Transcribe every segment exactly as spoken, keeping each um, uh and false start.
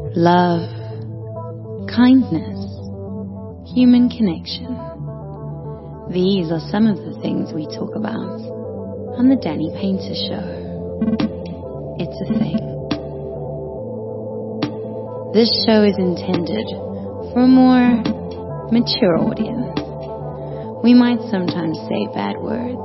love, kindness, human connection. These are some of the things we talk about on the Danny Painter Show. It's a thing. This show is intended for a more mature audience. We might sometimes say bad words.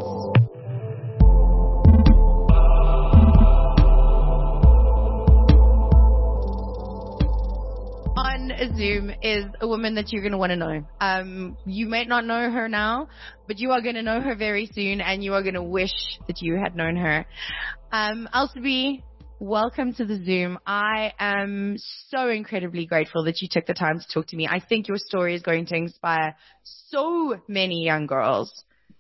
On Zoom is a woman that you're going to want to know. Um, you may not know her now, but you are going to know her very soon, and you are going to wish that you had known her. Um, Alsabi, welcome to the Zoom. I am so incredibly grateful that you took the time to talk to me. I think your story is going to inspire so many young girls.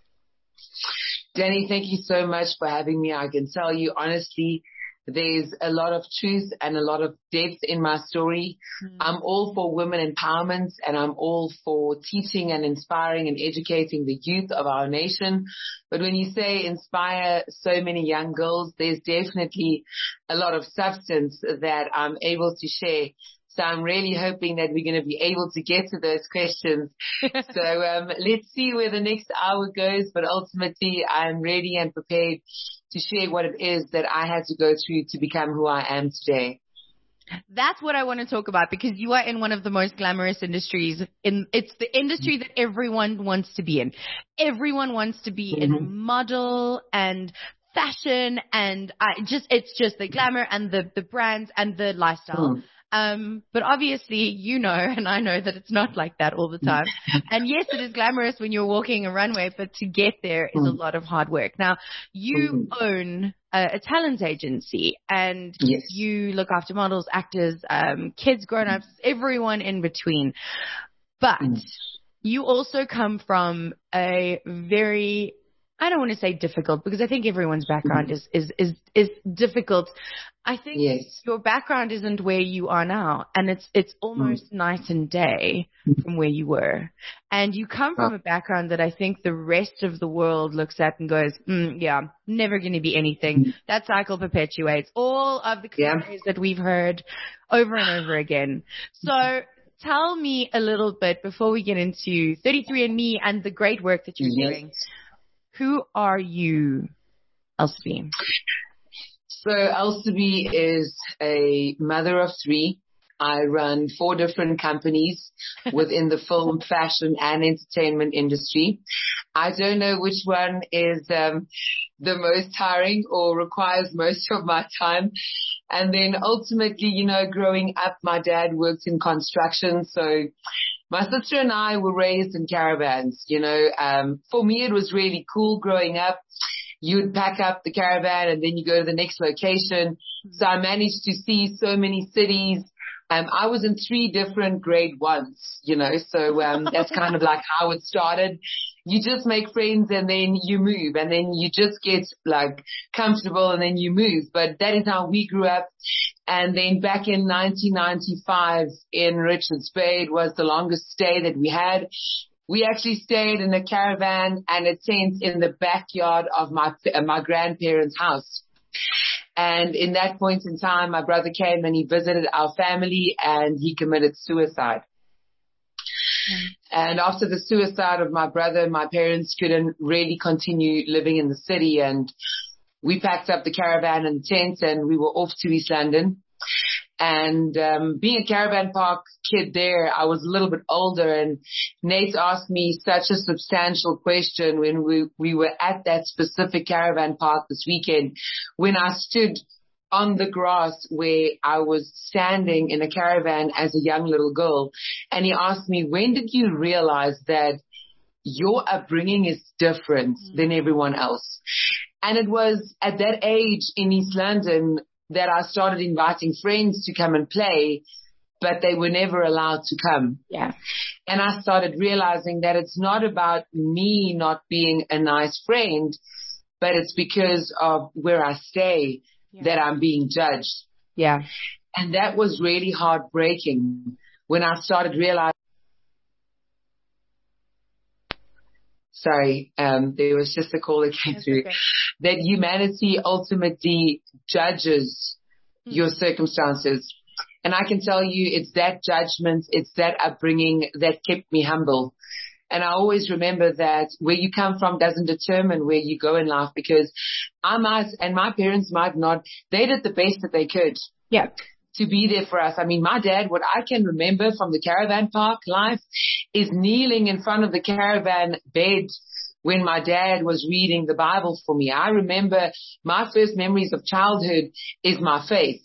Danny, thank you so much for having me. I can tell you honestly, there's a lot of truth and a lot of depth in my story. Mm. I'm all for women empowerment, and I'm all for teaching and inspiring and educating the youth of our nation. But when you say inspire so many young girls, there's definitely a lot of substance that I'm able to share. So I'm really hoping that we're going to be able to get to those questions. So um, let's see where the next hour goes. But ultimately, I'm ready and prepared to share what it is that I had to go through to become who I am today. That's what I want to talk about, because you are in one of the most glamorous industries. In It's the industry that everyone wants to be in. Everyone wants to be mm-hmm. in model and fashion, and I just it's just the glamour and the, the brands and the lifestyle. Mm. Um, but obviously, you know, and I know that it's not like that all the time. And yes, it is glamorous when you're walking a runway, but to get there is a lot of hard work. Now, you own a, a talent agency, and yes. you look after models, actors, um, kids, grown-ups, everyone in between. But you also come from a very, I don't want to say difficult, because I think everyone's background is, is, is, is difficult. I think yes. your background isn't where you are now, and it's, it's almost mm. night and day from where you were. And you come from a background that I think the rest of the world looks at and goes, mm, yeah, never going to be anything. That cycle perpetuates all of the cliches yeah. that we've heard over and over again. So tell me a little bit before we get into thirty-three and me and the great work that you're yes. doing. Who are you, Alsabi? So Alsabi is a mother of three. I run four different companies within the film, fashion, and entertainment industry. I don't know which one is um, the most tiring or requires most of my time. And then ultimately, you know, growing up, my dad worked in construction, so my sister and I were raised in caravans. You know, um, for me, it was really cool growing up. You would pack up the caravan and then you go to the next location. So I managed to see so many cities. Um, I was in three different grade ones, you know, so um, that's kind of like how it started. You just make friends and then you move, and then you just get like comfortable and then you move. But that is how we grew up. And then back in nineteen ninety-five in Richards Bay, it was the longest stay that we had. We actually stayed in a caravan and a tent in the backyard of my uh, my grandparents' house. And in that point in time, my brother came and he visited our family, and he committed suicide. Mm. And after the suicide of my brother, my parents couldn't really continue living in the city, and we packed up the caravan and tent and we were off to East London. And um, being a caravan park kid there, I was a little bit older, and Nate asked me such a substantial question when we, we were at that specific caravan park this weekend, when I stood on the grass where I was standing in a caravan as a young little girl. And he asked me, when did you realize that your upbringing is different than everyone else? And it was at that age in East London that I started inviting friends to come and play, but they were never allowed to come. Yeah. And I started realizing that it's not about me not being a nice friend, but it's because of where I stay yeah. that I'm being judged. Yeah. And that was really heartbreaking when I started realizing. Sorry, um, there was just a call that came That's through. Okay. That humanity ultimately judges mm-hmm. your circumstances. And I can tell you it's that judgment, it's that upbringing that kept me humble. And I always remember that where you come from doesn't determine where you go in life, because I might, and my parents might not, they did the best that they could. Yeah. To be there for us. I mean, my dad, what I can remember from the caravan park life is kneeling in front of the caravan bed when my dad was reading the Bible for me. I remember my first memories of childhood is my faith.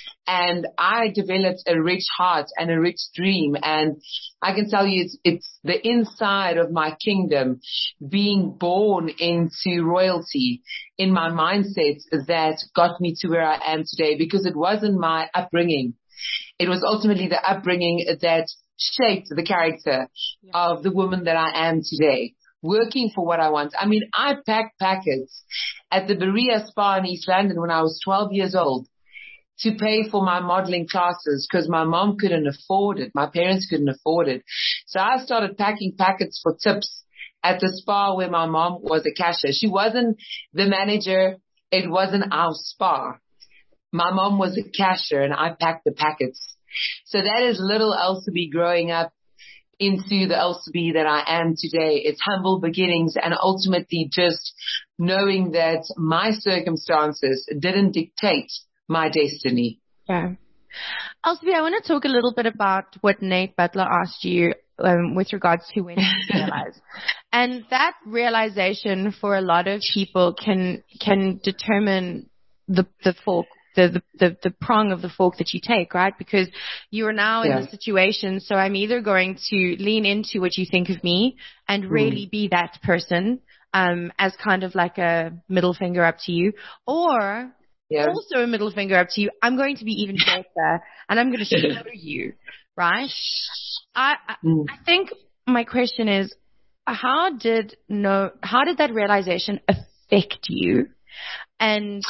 And I developed a rich heart and a rich dream. And I can tell you it's, it's the inside of my kingdom being born into royalty in my mindset that got me to where I am today, because it wasn't my upbringing. It was ultimately the upbringing that shaped the character yeah. of the woman that I am today, working for what I want. I mean, I packed packets at the Berea Spa in East London when I was twelve years old to pay for my modeling classes because my mom couldn't afford it. My parents couldn't afford it. So I started packing packets for tips at the spa where my mom was a cashier. She wasn't the manager. It wasn't our spa. My mom was a cashier and I packed the packets. So that is little Elsabe growing up into the Elsabe that I am today. It's humble beginnings and ultimately just knowing that my circumstances didn't dictate my destiny. Yeah. Elsabe, I want to talk a little bit about what Nate Butler asked you um, with regards to when you realize. And that realization for a lot of people can can determine the the fork, the, the, the, the prong of the fork that you take, right? Because you are now yeah. in the situation, so I'm either going to lean into what you think of me and really mm. be that person um, as kind of like a middle finger up to you, or yeah. also a middle finger up to you, I'm going to be even better and I'm going to show you, right? I I, mm. I think my question is, how did no how did that realization affect you, and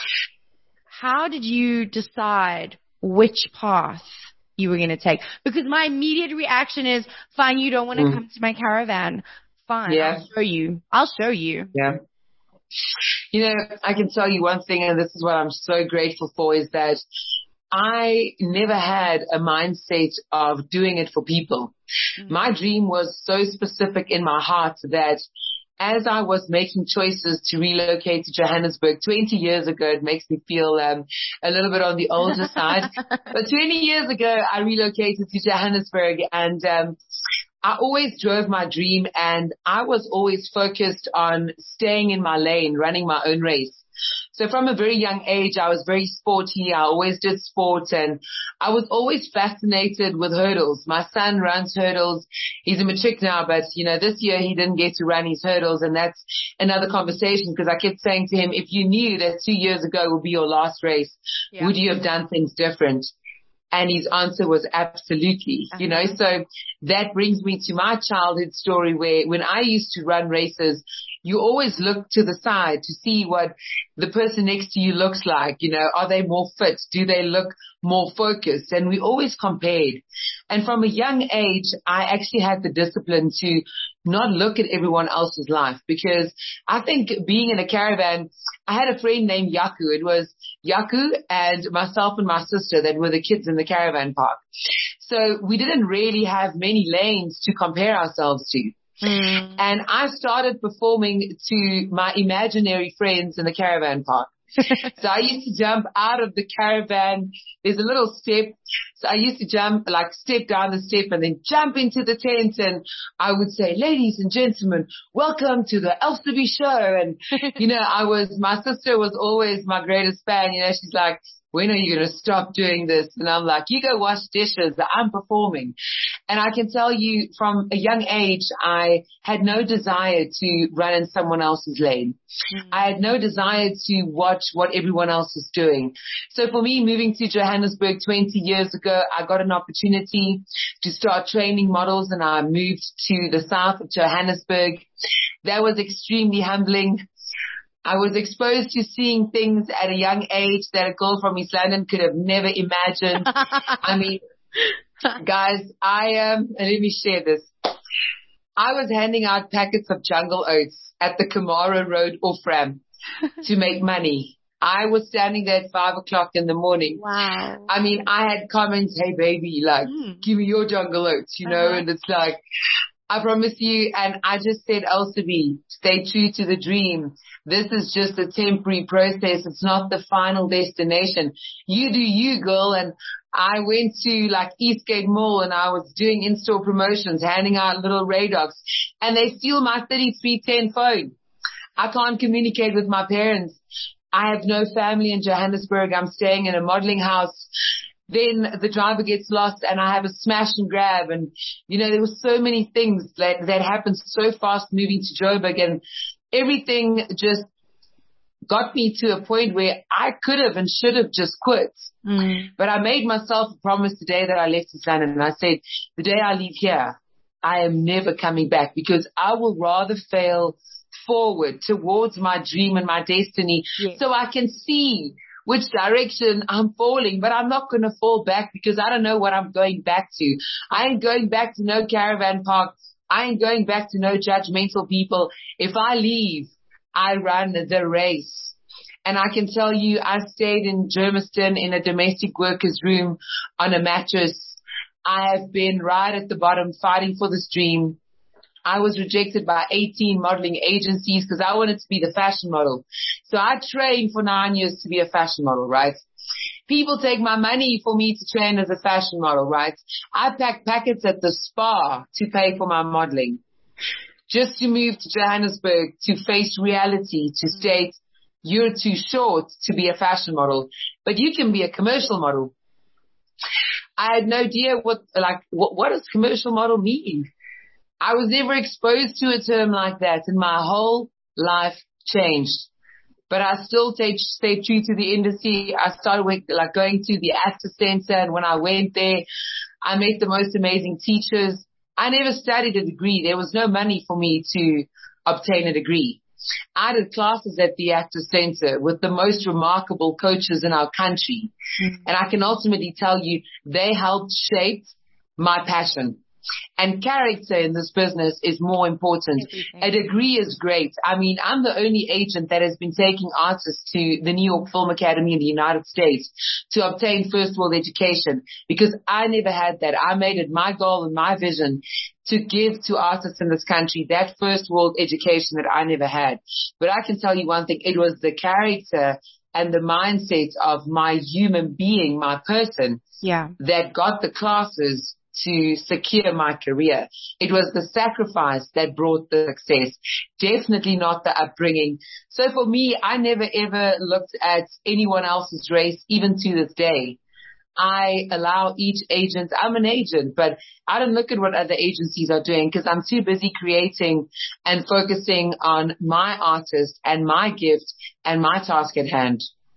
how did you decide which path you were going to take? Because my immediate reaction is, fine, you don't want to mm. come to my caravan. Fine, yeah. I'll show you. I'll show you. Yeah. You know, I can tell you one thing, and this is what I'm so grateful for, is that I never had a mindset of doing it for people. Mm-hmm. My dream was so specific in my heart that as I was making choices to relocate to Johannesburg twenty years ago, it makes me feel um, a little bit on the older side. But twenty years ago, I relocated to Johannesburg, and um, I always drove my dream, and I was always focused on staying in my lane, running my own race. So from a very young age, I was very sporty. I always did sports, and I was always fascinated with hurdles. My son runs hurdles. He's a matric now, but you know, this year he didn't get to run his hurdles, and that's another conversation, because I kept saying to him, if you knew that two years ago would be your last race, yeah. would you have done things different? And his answer was absolutely, uh-huh. you know, so that brings me to my childhood story where when I used to run races, you always look to the side to see what the person next to you looks like. You know, are they more fit? Do they look more focused? And we always compared. And from a young age, I actually had the discipline to not look at everyone else's life, because I think being in a caravan, I had a friend named Yaku. It was Yaku and myself and my sister that were the kids in the caravan park. So we didn't really have many lanes to compare ourselves to. Mm. And I started performing to my imaginary friends in the caravan park. So I used to jump out of the caravan. There's a little step. So I used to jump, like step down the step and then jump into the tent. And I would say, ladies and gentlemen, welcome to the Elsabe show. And, you know, I was, my sister was always my greatest fan. You know, she's like, when are you going to stop doing this? And I'm like, you go wash dishes. I'm performing. And I can tell you from a young age, I had no desire to run in someone else's lane. Mm-hmm. I had no desire to watch what everyone else is doing. So for me, moving to Johannesburg twenty years ago, I got an opportunity to start training models, and I moved to the south of Johannesburg. That was extremely humbling. I was exposed to seeing things at a young age that a girl from East London could have never imagined. I mean, guys, I am, um, and let me share this. I was handing out packets of jungle oats at the Kamara Road off-ramp to make money. I was standing there at five o'clock in the morning. Wow. I mean, I had comments, hey baby, like, mm. give me your jungle oats, you know, uh-huh. and it's like, I promise you, and I just said, Elsabe, stay true to the dream. This is just a temporary process. It's not the final destination. You do you, girl. And I went to like Eastgate Mall and I was doing in-store promotions, handing out little radars, and they steal my thirty-three ten phone. I can't communicate with my parents. I have no family in Johannesburg. I'm staying in a modeling house. Then the driver gets lost and I have a smash and grab. And, you know, there were so many things that, that happened so fast moving to Joburg, and everything just got me to a point where I could have and should have just quit. Mm. But I made myself a promise the day that I left East London, and I said, the day I leave here, I am never coming back, because I will rather fail forward towards my dream and my destiny. Yes. So I can see which direction I'm falling, but I'm not going to fall back because I don't know what I'm going back to. I ain't going back to no caravan park. I ain't going back to no judgmental people. If I leave, I run the race. And I can tell you, I stayed in Germiston in a domestic workers room on a mattress. I have been right at the bottom fighting for this dream. I was rejected by eighteen modeling agencies because I wanted to be the fashion model. So I trained for nine years to be a fashion model, right? People take my money for me to train as a fashion model, right? I pack packets at the spa to pay for my modeling. Just to move to Johannesburg, to face reality, to state you're too short to be a fashion model, but you can be a commercial model. I had no idea what, like, what, what does commercial model mean? I was never exposed to a term like that, and my whole life changed. But I still stayed, stayed true to the industry. I started with, like going to the Actor Center, and when I went there, I met the most amazing teachers. I never studied a degree. There was no money for me to obtain a degree. I did classes at the Actor Center with the most remarkable coaches in our country. Mm-hmm. And I can ultimately tell you, they helped shape my passion. And character in this business is more important. A degree is great. I mean, I'm the only agent that has been taking artists to the New York Film Academy in the United States to obtain first world education, because I never had that. I made it my goal and my vision to give to artists in this country that first world education that I never had. But I can tell you one thing, it was the character and the mindset of my human being, my person, yeah, that got the classes to secure my career. It was the sacrifice that brought the success, definitely not the upbringing. So for me, I never ever looked at anyone else's race, even to this day. I allow each agent, I'm an agent, but I don't look at what other agencies are doing because I'm too busy creating and focusing on my artist and my gift and my task at hand.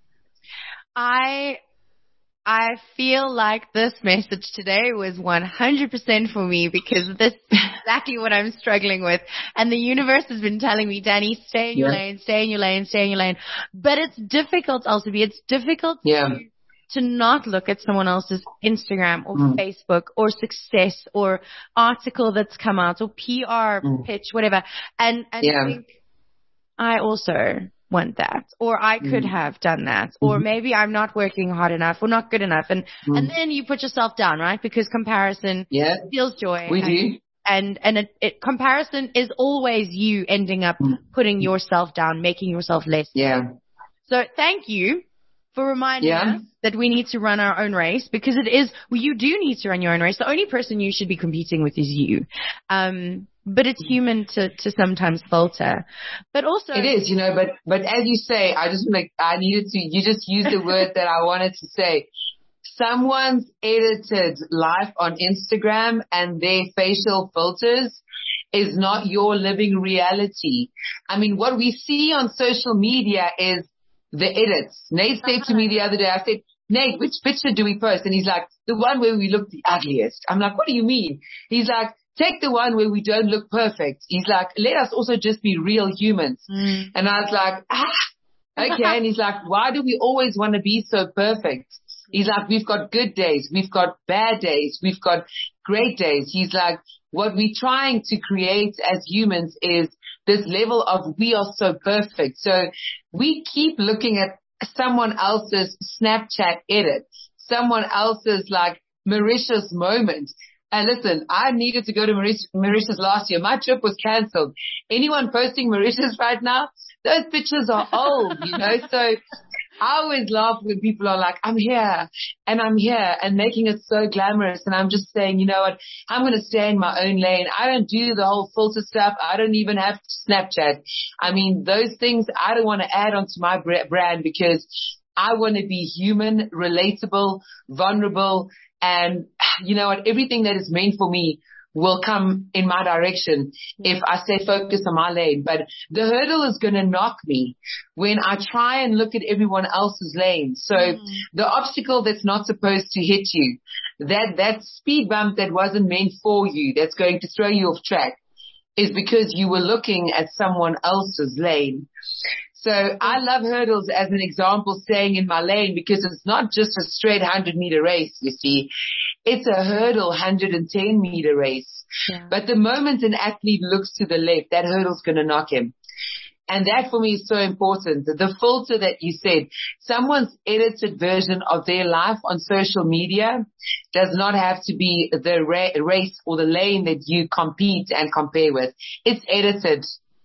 I I feel like this message today was one hundred percent for me, because this is exactly what I'm struggling with. And the universe has been telling me, Danny, stay in your yeah. lane, stay in your lane, stay in your lane. But it's difficult, also. It's difficult yeah. to, to not look at someone else's Instagram or mm. Facebook or success or article that's come out or P R mm. pitch, whatever. And, and yeah. think, I also want that, or I could mm. have done that, mm-hmm. or maybe I'm not working hard enough or not good enough. And, mm. and then you put yourself down, right? Because comparison yeah. steals joy. We and, do. And, and it, it, comparison is always you ending up mm. putting yourself down, making yourself less. Yeah. So thank you for reminding yeah. us that we need to run our own race, because it is, well, you do need to run your own race. The only person you should be competing with is you. Um, But it's human to, to sometimes falter. But also. It is, you know, but, but as you say, I just like, I needed to, you just used the word that I wanted to say. Someone's edited life on Instagram and their facial filters is not your living reality. I mean, what we see on social media is the edits. Nate said to me the other day, I said, Nate, which picture do we post? And he's like, the one where we look the ugliest. I'm like, what do you mean? He's like, take the one where we don't look perfect. He's like, let us also just be real humans. Mm. And I was like, ah, okay. And he's like, why do we always want to be so perfect? He's like, we've got good days. We've got bad days. We've got great days. He's like, what we're trying to create as humans is this level of we are so perfect. So we keep looking at someone else's Snapchat edit, someone else's like Mauritius moment. And listen, I needed to go to Mauritius, Mauritius last year. My trip was cancelled. Anyone posting Mauritius right now, those pictures are old, you know, so I always laugh when people are like, I'm here and I'm here and making it so glamorous. And I'm just saying, you know what, I'm going to stay in my own lane. I don't do the whole filter stuff. I don't even have Snapchat. I mean, those things I don't want to add onto my brand because I want to be human, relatable, vulnerable. And you know what, everything that is meant for me will come in my direction if I stay focused on my lane. But the hurdle is going to knock me when I try and look at everyone else's lane. So mm. the obstacle that's not supposed to hit you, that, that speed bump that wasn't meant for you, that's going to throw you off track, is because you were looking at someone else's lane. So I love hurdles as an example, staying in my lane, because it's not just a straight one hundred meter race, you see. It's a hurdle one hundred ten meter race. Yeah. But the moment an athlete looks to the left, that hurdle's going to knock him. And that for me is so important. The filter that you said, someone's edited version of their life on social media does not have to be the ra- race or the lane that you compete and compare with. It's edited.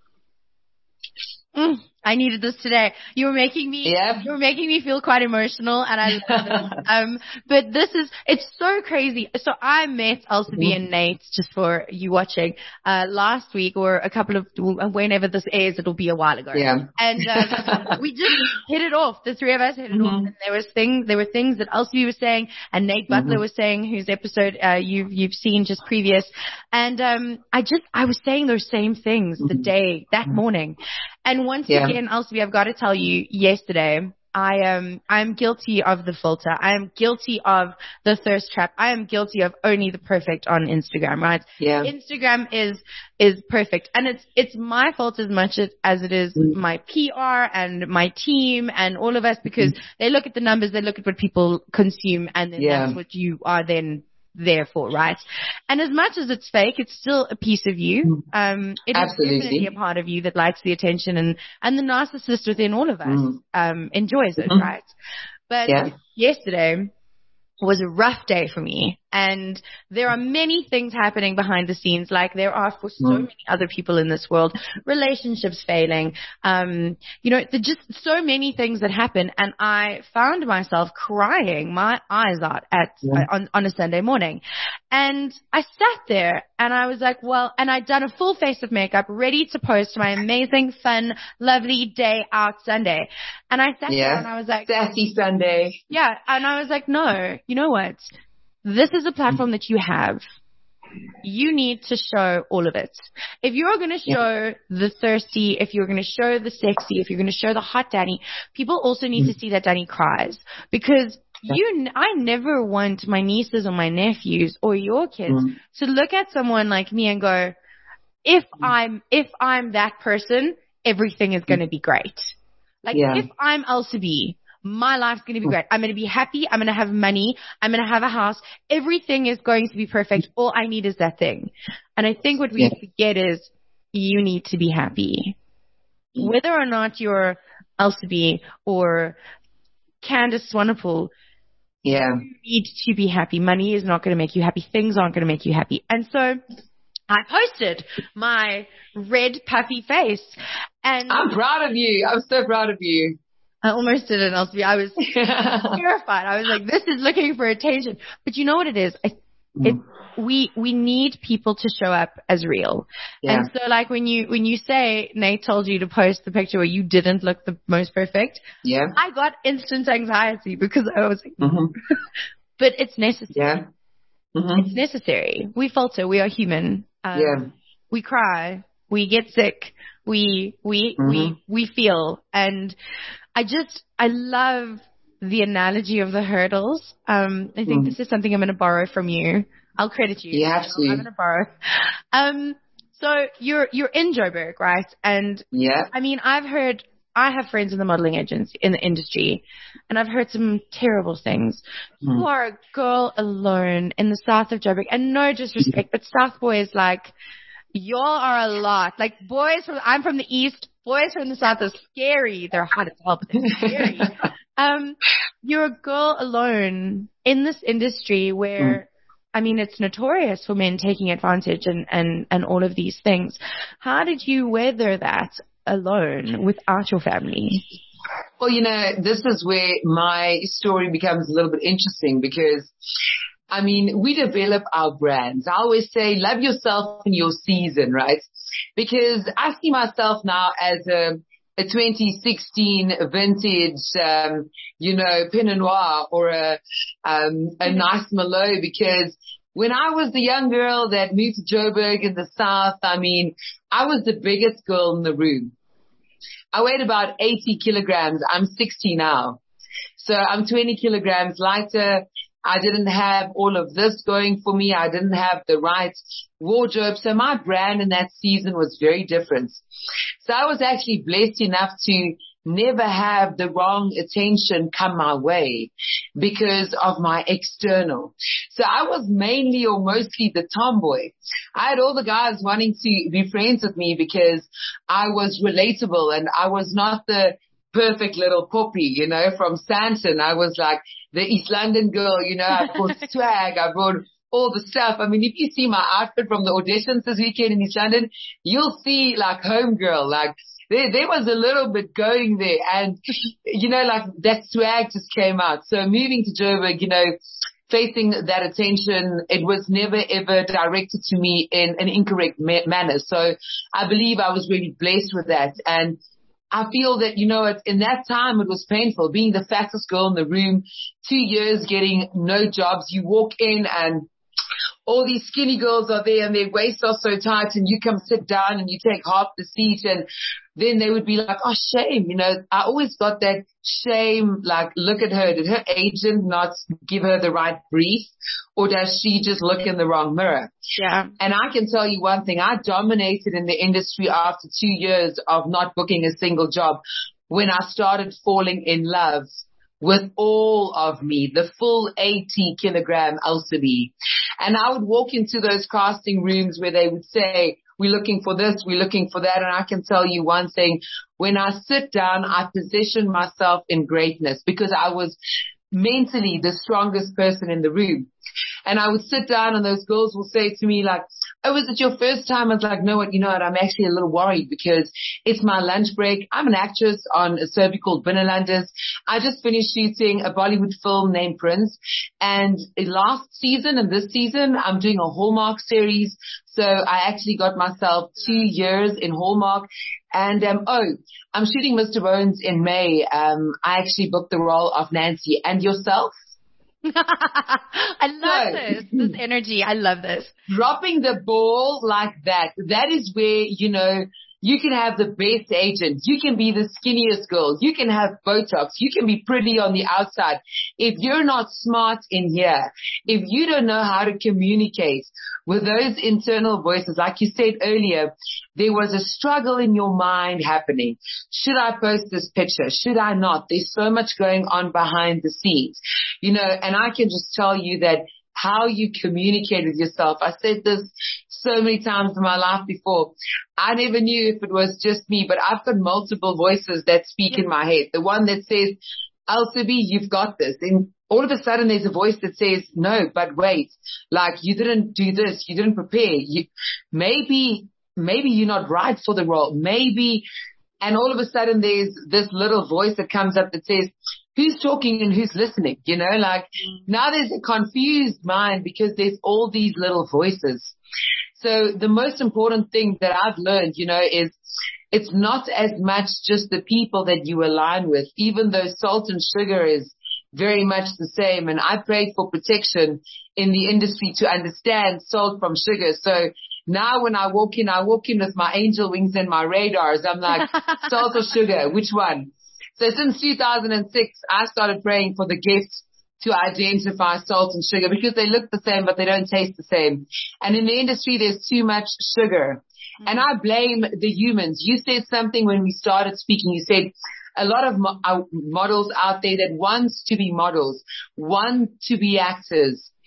Mm, I needed this today. You were making me, yep. you were making me feel quite emotional, and I love it. Um, but this is, it's so crazy. So I met Elsie mm-hmm. and Nate, just for you watching, uh, last week or a couple of, whenever this airs, it'll be a while ago. Yeah. And, uh, we just hit it off. The three of us hit it mm-hmm. off. And there was things, there were things that Elsie was saying and Nate Butler mm-hmm. was saying, whose episode, uh, you've, you've seen just previous. And, um, I just, I was saying those same things mm-hmm. the day, that morning. And once yeah. again, Elsie, I've got to tell you, yesterday, I am, I'm guilty of the filter. I am guilty of the thirst trap. I am guilty of only the perfect on Instagram, right? Yeah. Instagram is, is perfect. And it's, it's my fault as much as, as it is mm. my P R and my team and all of us, because mm. they look at the numbers, they look at what people consume, and then yeah. that's what you are then there for, right? And as much as it's fake, it's still a piece of you. Um, it Absolutely. is definitely a part of you that likes the attention, and, and the narcissist within all of us, mm. um, enjoys it, mm. right? But yeah. yesterday was a rough day for me, and there are many things happening behind the scenes, like there are for so mm. many other people in this world, relationships failing, um, you know, there just so many things that happen, and I found myself crying my eyes out at yeah. uh, on, on a Sunday morning, and I sat there and I was like, well, and I'd done a full face of makeup, ready to post my amazing, fun, lovely day out Sunday, and I sat yeah. there and I was like, sassy Sunday, yeah, and I was like, no, you know what? This is a platform that you have. You need to show all of it. If you're going to show yeah. the thirsty, if you're going to show the sexy, if you're going to show the hot Danny, people also need mm. to see that Danny cries. Because yeah. you, I never want my nieces or my nephews or your kids mm. to look at someone like me and go, if mm. I'm, if I'm that person, everything is going to be great. Like yeah. if I'm Elsie B, my life's going to be great. I'm going to be happy. I'm going to have money. I'm going to have a house. Everything is going to be perfect. All I need is that thing. And I think what we yeah. forget is you need to be happy. Whether or not you're Elsie B or Candace Swanepoel, yeah. you need to be happy. Money is not going to make you happy. Things aren't going to make you happy. And so I posted my red puffy face. And I'm proud of you. I'm so proud of you. I almost didn't, Elsie. I was terrified. I was like, this is looking for attention. But you know what it is? I, it, we, we need people to show up as real. Yeah. And so like when you, when you say Nate told you to post the picture where you didn't look the most perfect. Yeah. I got instant anxiety because I was like, mm-hmm. but it's necessary. Yeah. Mm-hmm. It's necessary. We falter. We are human. Um, yeah. We cry. We get sick. We, we, mm-hmm. we, we feel. And I just, I love the analogy of the hurdles. Um, I think mm. this is something I'm going to borrow from you. I'll credit you. You have to. I'm going to borrow. Um, so you're, you're in Joburg, right? And yeah. I mean, I've heard, I have friends in the modeling agency, in the industry, and I've heard some terrible things. Mm. You are a girl alone in the south of Joburg, and no disrespect, but South Boy is like, y'all are a lot. Like boys from, I'm from the east. boys from the South are scary. They're hard to tell, but they're scary. um, you're a girl alone in this industry where, mm. I mean, it's notorious for men taking advantage and, and, and all of these things. How did you weather that alone without your family? Well, you know, this is where my story becomes a little bit interesting because, I mean, we develop our brands. I always say, love yourself in your season, right? Because I see myself now as a, a twenty sixteen vintage, um, you know, Pinot Noir or a, um, a nice Merlot, because when I was the young girl that moved to Joburg in the South, I mean, I was the biggest girl in the room. I weighed about eighty kilograms. I'm sixty now. So I'm twenty kilograms lighter. I didn't have all of this going for me. I didn't have the right wardrobe. So my brand in that season was very different. So I was actually blessed enough to never have the wrong attention come my way because of my external. So I was mainly or mostly the tomboy. I had all the guys wanting to be friends with me because I was relatable and I was not the perfect little puppy, you know, from Sandton. I was like the East London girl, you know, I brought swag, I brought all the stuff. I mean, if you see my outfit from the auditions this weekend in East London, you'll see like homegirl, like there, there was a little bit going there and, you know, like that swag just came out. So moving to Joburg, you know, facing that attention, it was never ever directed to me in an incorrect ma- manner. So I believe I was really blessed with that. And I feel that, you know, in that time it was painful being the fattest girl in the room, two years getting no jobs. You walk in and all these skinny girls are there and their waists are so tight and you come sit down and you take half the seat and then they would be like, oh, shame. You know, I always got that shame, like, look at her. Did her agent not give her the right brief or does she just look in the wrong mirror? Yeah. And I can tell you one thing. I dominated in the industry after two years of not booking a single job when I started falling in love with all of me, the full eighty kilogram Elsie. And I would walk into those casting rooms where they would say, we're looking for this, we're looking for that. And I can tell you one thing, when I sit down, I position myself in greatness because I was mentally the strongest person in the room. And I would sit down and those girls will say to me like, oh, is it your first time? I was like, no, what, you know what? I'm actually a little worried because it's my lunch break. I'm an actress on a soapie called Binnelanders. I just finished shooting a Bollywood film named Prince. And last season and this season, I'm doing a Hallmark series. So I actually got myself two years in Hallmark. And, um, oh, I'm shooting Mister Bones in May. Um, I actually booked the role of Nancy. And yourself? I love so, this, this energy. I love this. Dropping the ball like that. That is where, you know, you can have the best agent. You can be the skinniest girl. You can have Botox. You can be pretty on the outside. If you're not smart in here, if you don't know how to communicate with those internal voices, like you said earlier, there was a struggle in your mind happening. Should I post this picture? Should I not? There's so much going on behind the scenes, you know, and I can just tell you that how you communicate with yourself. I said this so many times in my life before. I never knew if it was just me, but I've got multiple voices that speak in my head. The one that says, Elsie, you've got this. And all of a sudden there's a voice that says, no, but wait, like you didn't do this. You didn't prepare. You, maybe, maybe you're not right for the role. Maybe, and all of a sudden there's this little voice that comes up that says, who's talking and who's listening? You know, like now there's a confused mind because there's all these little voices. So the most important thing that I've learned, you know, is it's not as much just the people that you align with, even though salt and sugar is very much the same. And I prayed for protection in the industry to understand salt from sugar. So now when I walk in, I walk in with my angel wings and my radars. I'm like, salt or sugar, which one? So since two thousand six, I started praying for the gifts to identify salt and sugar because they look the same, but they don't taste the same. And in the industry, there's too much sugar. Mm-hmm. And I blame the humans. You said something when we started speaking. You said a lot of mo- uh, models out there that wants to be models, want to be actors,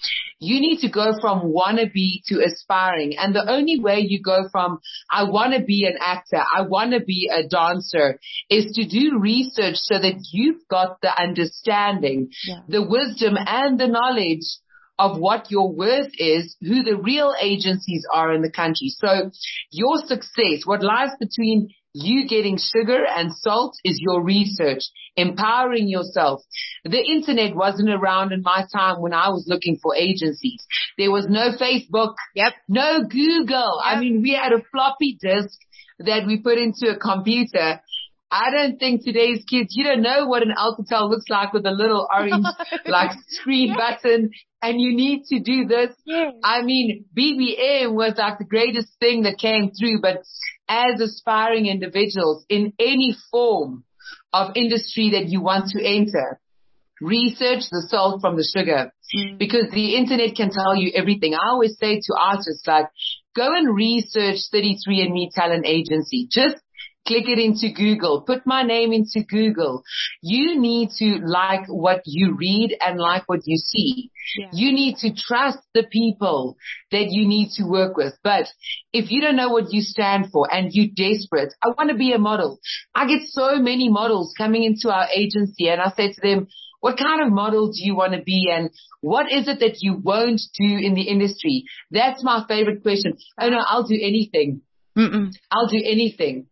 You need to go from wannabe to aspiring. And the only way you go from, I want to be an actor, I want to be a dancer, is to do research so that you've got the understanding, yeah. the wisdom and the knowledge of what your worth is, who the real agencies are in the country. So your success, what lies between you getting sugar and salt, is your research, empowering yourself. The internet wasn't around in my time when I was looking for agencies. There was no Facebook, yep. no Google. Yep. I mean, we had a floppy disk that we put into a computer. I don't think today's kids, you don't know what an Alcatel looks like with a little orange like screen yes. button, and you need to do this. Yes. I mean, B B M was like the greatest thing that came through, but as aspiring individuals in any form of industry that you want to enter, research the salt from the sugar, mm. because the internet can tell you everything. I always say to artists, like, go and research thirty-three and me Talent Agency. Just click it into Google. Put my name into Google. You need to like what you read and like what you see. Yeah. You need to trust the people that you need to work with. But if you don't know what you stand for and you're desperate, I want to be a model. I get so many models coming into our agency, and I say to them, what kind of model do you want to be, and what is it that you won't do in the industry? That's my favorite question. Oh no, I'll do anything. Mm-mm. I'll do anything.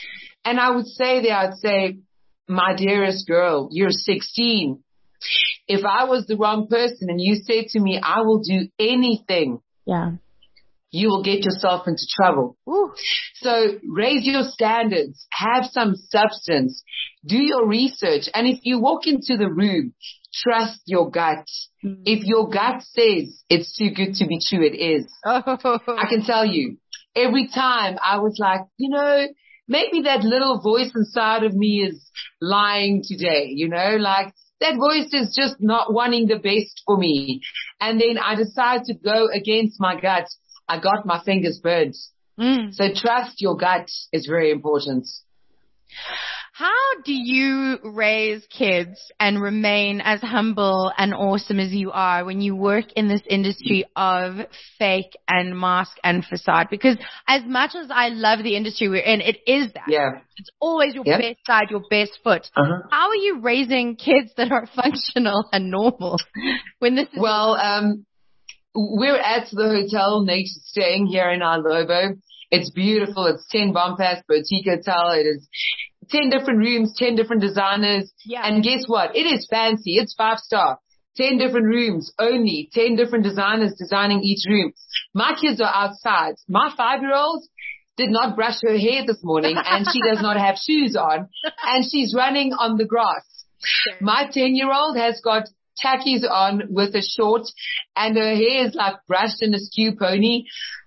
And I would say there, I'd say, my dearest girl, you're sixteen. If I was the wrong person and you said to me, I will do anything, yeah, you will get yourself into trouble. Ooh. So raise your standards, have some substance, do your research. And if you walk into the room, trust your gut. Mm. If your gut says it's too good to be true, it is. Oh. I can tell you, every time I was like, you know, maybe that little voice inside of me is lying today, you know, like that voice is just not wanting the best for me. And then I decide to go against my gut. I got my fingers burned. Mm. So trust your gut is very important. How do you raise kids and remain as humble and awesome as you are when you work in this industry of fake and mask and facade? Because as much as I love the industry we're in, it is that. Yeah. It's always your yeah. best side, your best foot. Uh-huh. How are you raising kids that are functional and normal when this is... Well, um, we're at the hotel Nate is staying here in our Lobo. It's beautiful. It's ten Bompass Boutique Hotel. It is ten different rooms, ten different designers. Yeah. And guess what? It is fancy. It's five star. ten different rooms only. ten different designers designing each room. My kids are outside. My five-year-old did not brush her hair this morning, and she does not have shoes on, and she's running on the grass. Okay. My ten-year-old has got tackies on with a short, and her hair is like brushed in a skew pony.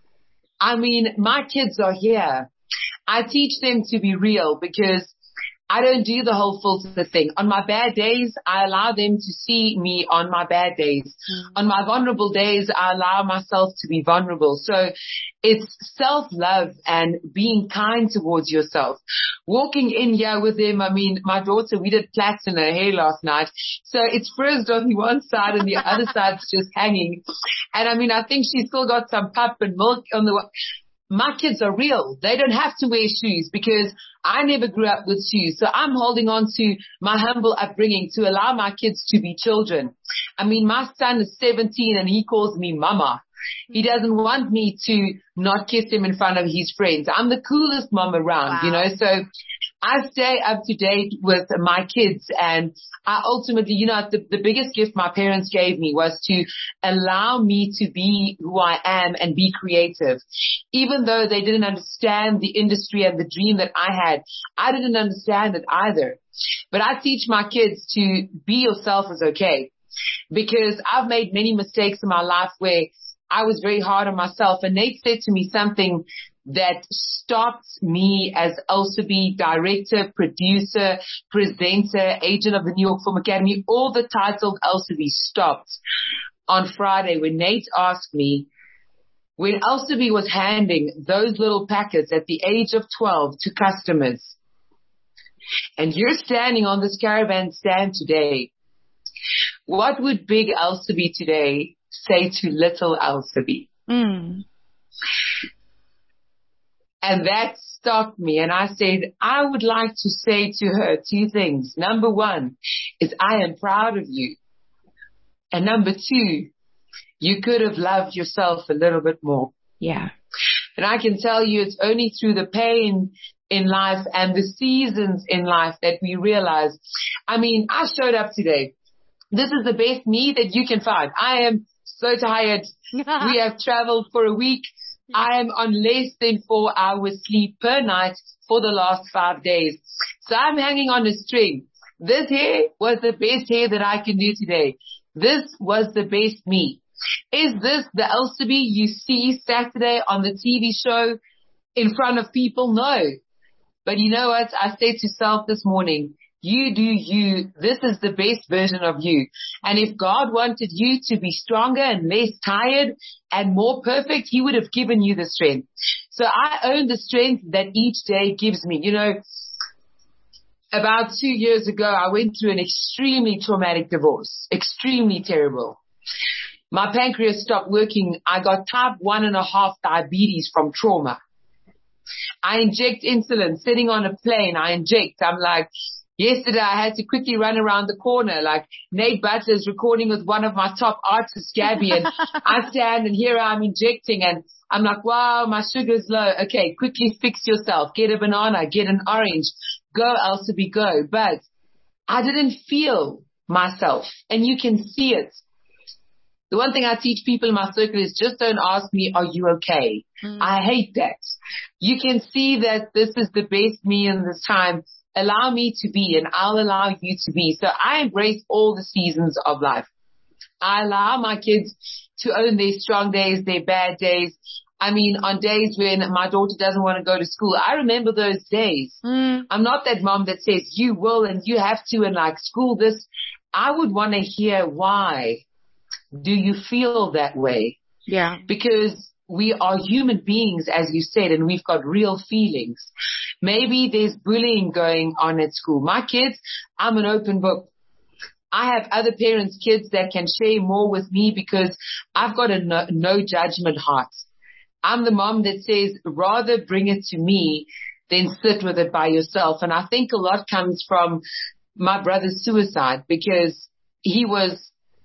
I mean, my kids are here. I teach them to be real because I don't do the whole filter thing. On my bad days, I allow them to see me on my bad days. Mm-hmm. On my vulnerable days, I allow myself to be vulnerable. So it's self-love and being kind towards yourself. Walking in here with them, I mean, my daughter, we did plaits in her hair last night. So it's frizzed on the one side and the other side's just hanging. And I mean, I think she's still got some pup and milk on the... My kids are real. They don't have to wear shoes because I never grew up with shoes. So I'm holding on to my humble upbringing to allow my kids to be children. I mean, my son is seventeen and he calls me mama. He doesn't want me to not kiss him in front of his friends. I'm the coolest mom around, wow. you know, so I stay up to date with my kids, and I ultimately, you know, the, the biggest gift my parents gave me was to allow me to be who I am and be creative. Even though they didn't understand the industry and the dream that I had, I didn't understand it either. But I teach my kids to be yourself is okay, because I've made many mistakes in my life where I was very hard on myself, and Nate said to me something that stopped me as Elsabe, director, producer, presenter, agent of the New York Film Academy. All the titles Elsabe stopped on Friday when Nate asked me, when Elsabe was handing those little packets at the age of twelve to customers, and you're standing on this caravan stand today, what would big Elsabe today say to little Elsabe? Mm. And that stopped me. And I said, I would like to say to her two things. Number one is I am proud of you. And number two, you could have loved yourself a little bit more. Yeah. And I can tell you it's only through the pain in life and the seasons in life that we realize. I mean, I showed up today. This is the best me that you can find. I am so tired. We have traveled for a week. I am on less than four hours sleep per night for the last five days. So I'm hanging on a string. This hair was the best hair that I can do today. This was the best me. Is this the Elsabe you see Saturday on the T V show in front of people? No. But you know what? I said to self this morning, you do you. This is the best version of you. And if God wanted you to be stronger and less tired and more perfect, he would have given you the strength. So I own the strength that each day gives me. You know, about two years ago, I went through an extremely traumatic divorce, extremely terrible. My pancreas stopped working. I got type one and a half diabetes from trauma. I inject insulin sitting on a plane. I inject. I'm like, yesterday I had to quickly run around the corner like Nate Butler's recording with one of my top artists, Gabby, and I stand and here I'm injecting and I'm like, wow, my sugar's low. Okay, quickly fix yourself. Get a banana, get an orange. Go, Elsabe, go. But I didn't feel myself and you can see it. The one thing I teach people in my circle is just don't ask me, are you okay? Mm. I hate that. You can see that this is the best me in this time. Allow me to be and I'll allow you to be. So I embrace all the seasons of life. I allow my kids to own their strong days, their bad days. I mean, on days when my daughter doesn't want to go to school, I remember those days. Mm. I'm not that mom that says you will and you have to and like school this. I would want to hear why. Do you feel that way? Yeah. Because we are human beings, as you said, and we've got real feelings. Maybe there's bullying going on at school. My kids, I'm an open book. I have other parents' kids that can share more with me because I've got a no, no judgment heart. I'm the mom that says rather bring it to me than sit with it by yourself. And I think a lot comes from my brother's suicide because he was,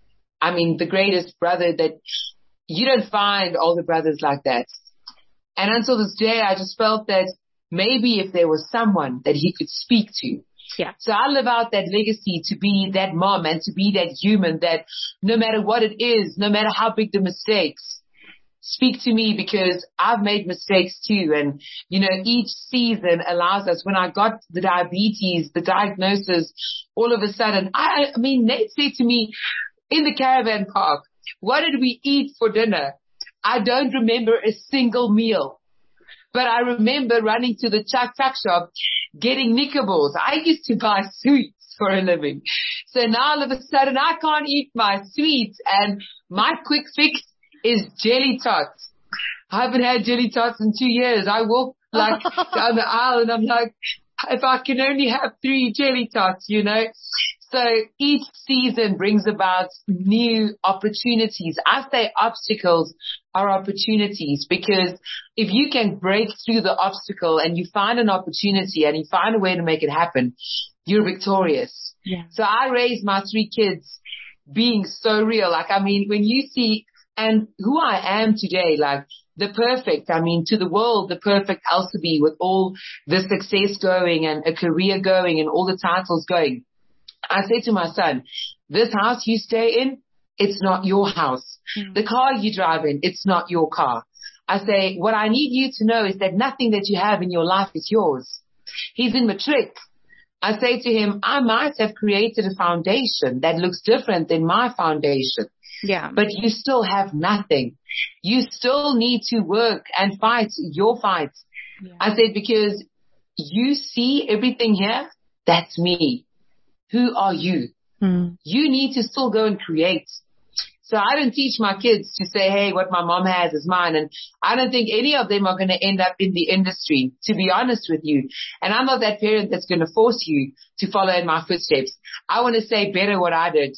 I mean, the greatest brother that you don't find older brothers like that. And until this day, I just felt that maybe if there was someone that he could speak to. Yeah. So I live out that legacy to be that mom and to be that human that no matter what it is, no matter how big the mistakes, speak to me because I've made mistakes too. And, you know, each season allows us. When I got the diabetes, the diagnosis, all of a sudden, I, I mean, Nate said to me in the caravan park, what did we eat for dinner? I don't remember a single meal. But I remember running to the Chuck Tuck shop, getting knickerballs. I used to buy sweets for a living. So now all of a sudden I can't eat my sweets and my quick fix is jelly tots. I haven't had jelly tots in two years. I walk like down the aisle and I'm like, if I can only have three jelly tots, you know. So each season brings about new opportunities. I say obstacles are opportunities because if you can break through the obstacle and you find an opportunity and you find a way to make it happen, you're victorious. Yeah. So I raised my three kids being so real. Like, I mean, when you see and who I am today, like the perfect, I mean, to the world, the perfect Elsabe with all the success going and a career going and all the titles going. I say to my son, this house you stay in, it's not your house. Mm. The car you drive in, it's not your car. I say, what I need you to know is that nothing that you have in your life is yours. He's in matric. I say to him, I might have created a foundation that looks different than my foundation. Yeah. But you still have nothing. You still need to work and fight your fight. Yeah. I said, because you see everything here, that's me. Who are you? Hmm. You need to still go and create. So I don't teach my kids to say, hey, what my mom has is mine. And I don't think any of them are going to end up in the industry, to be honest with you. And I'm not that parent that's going to force you to follow in my footsteps. I want to say better what I did.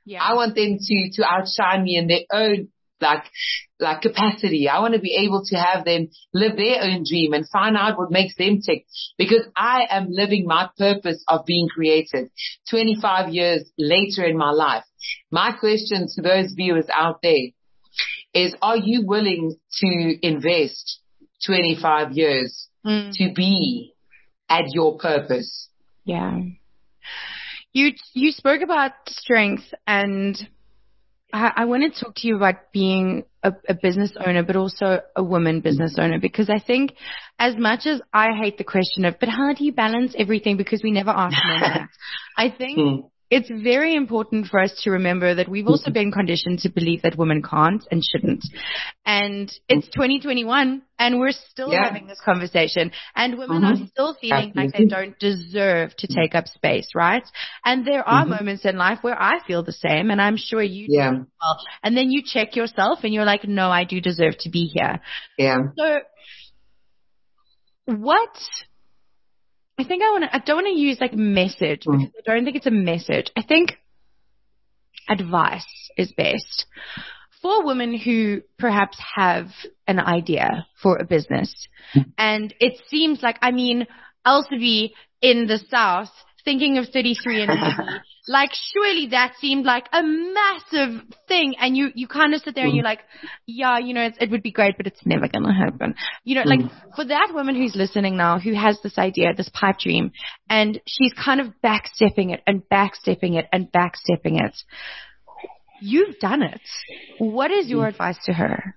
Yeah. I want them to, to outshine me in their own, like, like capacity. I want to be able to have them live their own dream and find out what makes them tick, because I am living my purpose of being created twenty-five years later in my life. My question to those viewers out there is, are you willing to invest twenty-five years mm. to be at your purpose? Yeah. You, you spoke about strength, and I, I want to talk to you about being a, a business owner, but also a woman business owner, because I think as much as I hate the question of, but how do you balance everything? Because we never ask men that. I think mm. it's very important for us to remember that we've also been conditioned to believe that women can't and shouldn't. And it's twenty twenty-one and we're still yeah. having this conversation, and women mm-hmm. are still feeling Absolutely. like they don't deserve to take up space, right? And there are mm-hmm. moments in life where I feel the same, and I'm sure you do yeah. as well. And then you check yourself and you're like, no, I do deserve to be here. Yeah. So what... I think I want to, I don't want to use like message, because I don't think it's a message. I think advice is best for women who perhaps have an idea for a business. And it seems like, I mean, Elsie in the South thinking of thirty-three and me, like surely that seemed like a massive thing. And you, you kind of sit there and you're like, yeah, you know, it's, it would be great, but it's never going to happen. You know, like for that woman who's listening now, who has this idea, this pipe dream, and she's kind of backstepping it and backstepping it and backstepping it. You've done it. What is your advice to her?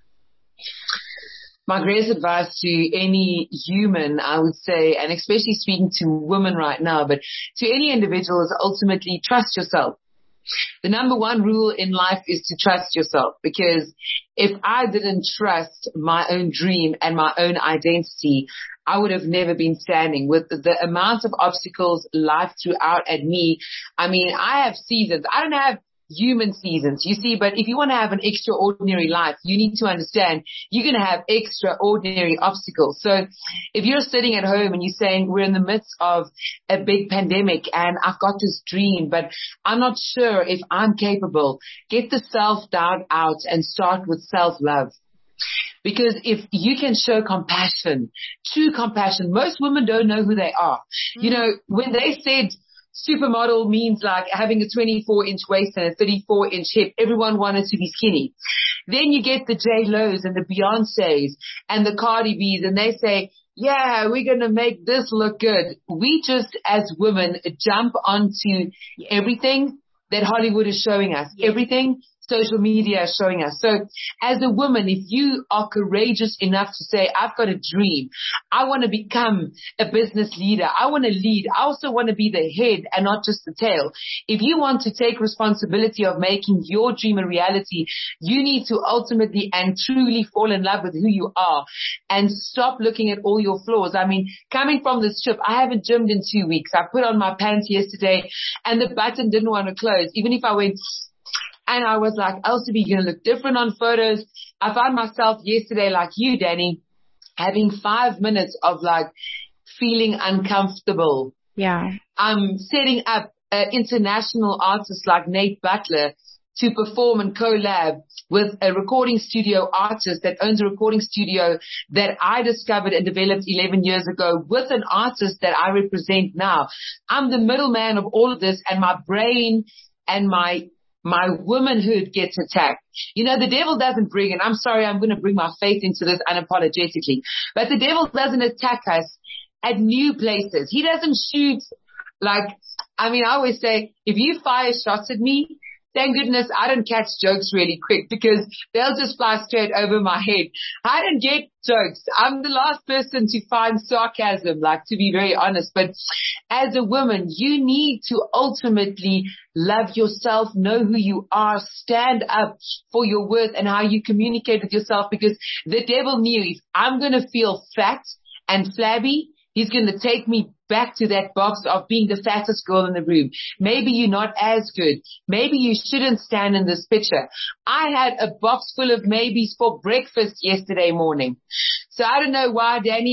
My greatest advice to any human, I would say, and especially speaking to women right now, but to any individual, is ultimately trust yourself. The number one rule in life is to trust yourself, because if I didn't trust my own dream and my own identity, I would have never been standing. With the amount of obstacles life threw out at me, I mean, I have seasons. I don't have human seasons, you see, but if you want to have an extraordinary life, you need to understand you're going to have extraordinary obstacles. So if you're sitting at home and you're saying, we're in the midst of a big pandemic and I've got this dream, but I'm not sure if I'm capable, get the self-doubt out and start with self-love. Because if you can show compassion, true compassion, most women don't know who they are. Mm. You know, when they said supermodel means like having a twenty-four inch waist and a thirty-four inch hip, everyone wanted to be skinny. Then you get the J Lo's and the Beyoncés and the Cardi B's, and they say, yeah, we're going to make this look good. We just, as women, jump onto everything that Hollywood is showing us, everything social media is showing us. So as a woman, if you are courageous enough to say, I've got a dream, I want to become a business leader, I want to lead, I also want to be the head and not just the tail. If you want to take responsibility of making your dream a reality, you need to ultimately and truly fall in love with who you are and stop looking at all your flaws. I mean, coming from this trip, I haven't gymmed in two weeks. I put on my pants yesterday and the button didn't want to close. Even if I went, and I was like, Elsie, you're going to look different on photos. I found myself yesterday, like you, Danny, having five minutes of like feeling uncomfortable. Yeah. I'm setting up an international artist like Nate Butler to perform and collab with a recording studio artist that owns a recording studio that I discovered and developed eleven years ago with an artist that I represent now. I'm the middleman of all of this, and my brain and my My womanhood gets attacked. You know, the devil doesn't bring, and I'm sorry, I'm going to bring my faith into this unapologetically, but the devil doesn't attack us at new places. He doesn't shoot like, I mean, I always say, if you fire shots at me, thank goodness I don't catch jokes really quick, because they'll just fly straight over my head. I don't get jokes. I'm the last person to find sarcasm, like, to be very honest. But as a woman, you need to ultimately love yourself, know who you are, stand up for your worth and how you communicate with yourself, because the devil knew if I'm going to feel fat and flabby, he's going to take me back to that box of being the fattest girl in the room. Maybe you're not as good. Maybe you shouldn't stand in this picture. I had a box full of maybes for breakfast yesterday morning. So I don't know why, Danny, but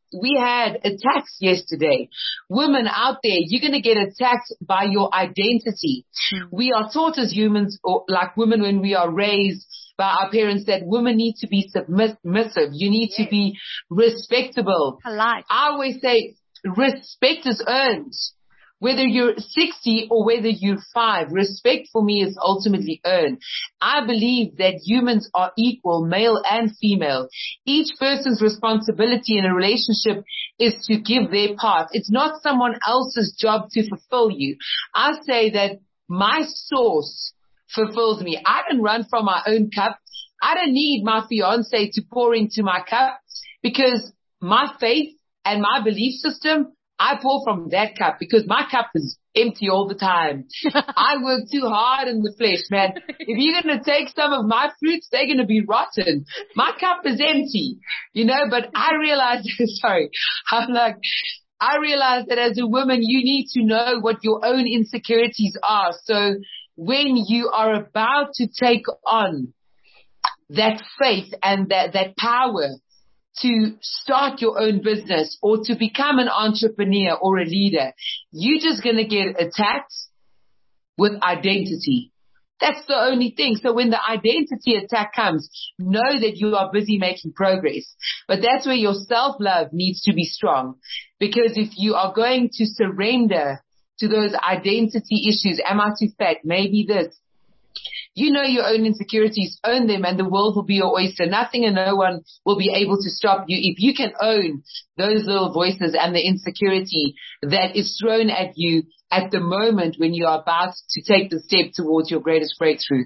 we had attacks yesterday. Women out there, you're going to get attacked by your identity. Mm. We are taught as humans, or like women when we are raised by our parents, that women need to be submissive. You need yes. to be respectable. Polite. I always say respect is earned. Whether you're sixty or whether you're five, respect for me is ultimately earned. I believe that humans are equal, male and female. Each person's responsibility in a relationship is to give their part. It's not someone else's job to fulfill you. I say that my source fulfills me. I don't run from my own cup. I don't need my fiance to pour into my cup, because my faith and my belief system, I pour from that cup, because my cup is empty all the time. I work too hard in the flesh, man. If you're going to take some of my fruits, they're going to be rotten. My cup is empty, you know, but I realize, sorry, I'm like, I realize that as a woman, you need to know what your own insecurities are. So when you are about to take on that faith and that, that power to start your own business or to become an entrepreneur or a leader, you're just going to get attacked with identity. That's the only thing. So when the identity attack comes, know that you are busy making progress. But that's where your self-love needs to be strong. Because if you are going to surrender to those identity issues, am I too fat? Maybe this. You know your own insecurities, own them, and the world will be your oyster. Nothing and no one will be able to stop you. If you can own those little voices and the insecurity that is thrown at you at the moment when you are about to take the step towards your greatest breakthrough.